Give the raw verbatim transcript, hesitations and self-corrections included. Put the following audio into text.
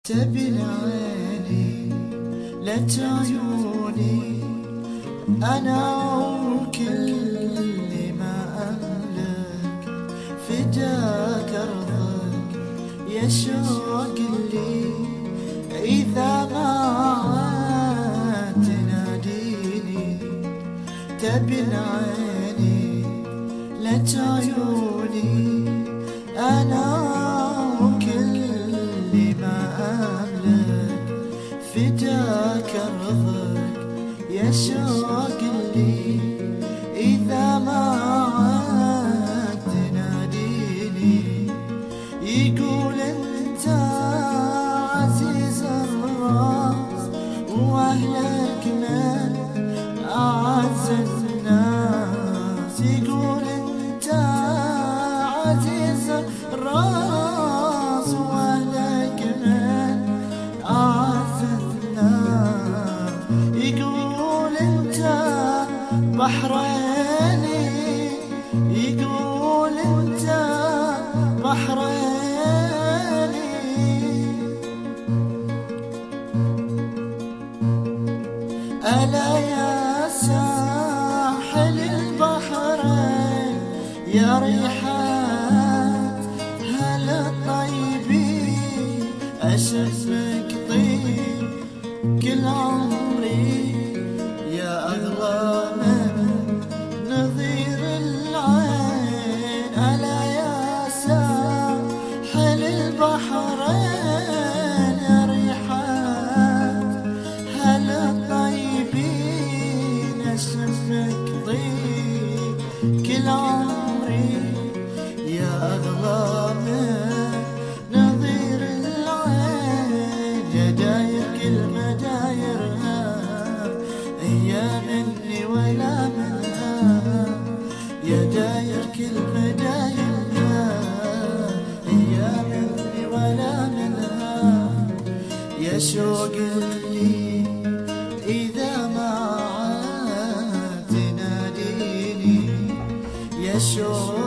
تبين عيني لت عيوني أنا وكل ما أملك فداك أرضك يا شوق لي إذا ما عاد تناديني. تبين عيني لت عيوني أنا فداك أرضك يا شوق لي إذا ما عاد تناديني. يقول أنت عزيز الراس وأهلك من أعز الناس. يقول أنت عزيز الراس وأهلك من أعز الناس. يقول انت بحريني، يقول انت بحريني. ألا يا ساحل البحرين يا ريحات هلا الطيبين أشوفك طيب كل عمري يا أغلى من نظير العين. ألا يا ساحل البحرين يا ريحات هلا الطيبين أشوفك طيب كل عمري يا أغلى من نظير العين. يا داير كل مدايرها هي مني ولا منها، يا داير كل مدايرها هي مني ولا منها. يا شوق لي إذا ما عاد تناديني، يا شوق